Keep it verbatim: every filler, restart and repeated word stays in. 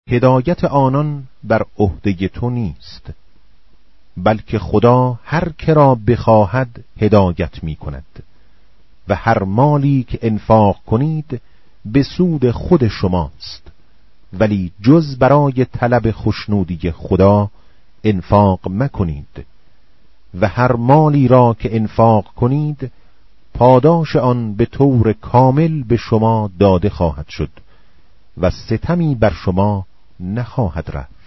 هدایت آنان بر عهده تو نیست، بلکه خدا هر که را بخواهد هدایت می کند و هر مالی که انفاق کنید به سود خود شماست، ولی جز برای طلب خشنودی خدا انفاق مکنید و هر مالی را که انفاق کنید پاداش آن به طور کامل به شما داده خواهد شد و ستمی بر شما نخواهد رفت.